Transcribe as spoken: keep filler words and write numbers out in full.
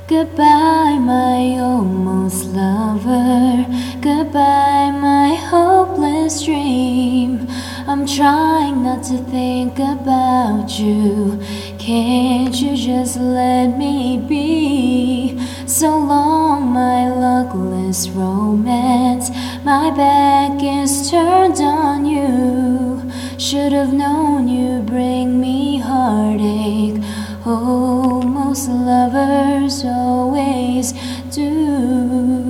Goodbye, my almost lover. Goodbye, my hopeless dream. I'm trying not to think about you. Can't you just let me be? So long, my luckless romance. My back is turned on you. Should have known you bring me heartache. Oh, most lovers always do.